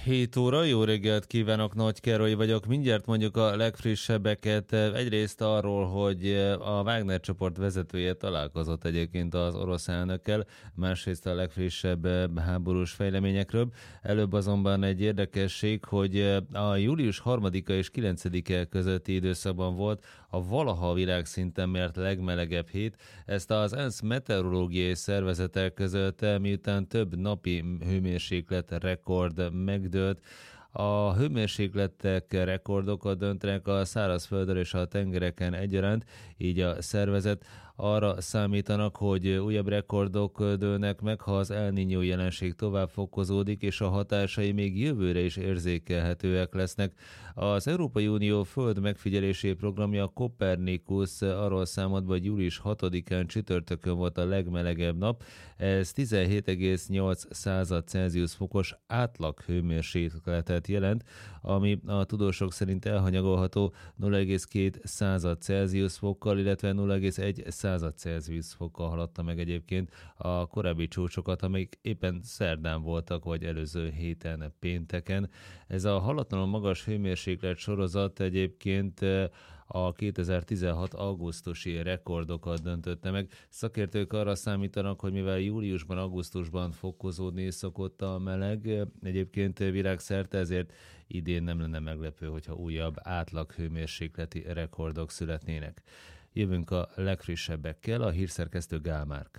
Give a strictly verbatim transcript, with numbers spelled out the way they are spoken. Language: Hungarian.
hét óra, jó reggelt kívánok, Nagy Károly vagyok. Mindjárt mondjuk a legfrissebbeket. Egyrészt arról, hogy a Wagner csoport vezetője találkozott egyébként az orosz elnökkel, másrészt a legfrissebb háborús fejleményekről. Előbb azonban egy érdekesség, hogy a július harmadika és kilencedike közötti időszakban volt a valaha világszinten mért legmelegebb hét. Ezt az ENSZ meteorológiai szervezetek között, miután több napi hőmérséklet rekord megdőlt. A hőmérsékletek rekordokat döntenek a szárazföldön és a tengereken egyaránt, így a szervezet arra számítanak, hogy újabb rekordok dőlnek meg, ha az El Niño jelenség tovább fokozódik, és a hatásai még jövőre is érzékelhetőek lesznek. Az Európai Unió föld megfigyelési programja Copernicus arról számolt, hogy július hatodikán csütörtökön volt a legmelegebb nap. Ez tizenhét egész nyolc Celsius fokos átlag hőmérsékletet jelent, ami a tudósok szerint elhanyagolható nulla egész két Celsius fokkal, illetve nulla egész egy Celsius fokkal haladta meg egyébként a korábbi csúcsokat, amelyik éppen szerdán voltak, vagy előző héten pénteken. Ez a hallatlanul magas hőmérséklet sorozat egyébként a kétezer-tizenhat augusztusi rekordokat döntötte meg. Szakértők arra számítanak, hogy mivel júliusban, augusztusban fokozódni szokott a meleg, egyébként világszerte, ezért idén nem lenne meglepő, hogyha újabb átlag hőmérsékleti rekordok születnének. Jövünk a legfrissebbekkel, a hírszerkesztő Gál Márk.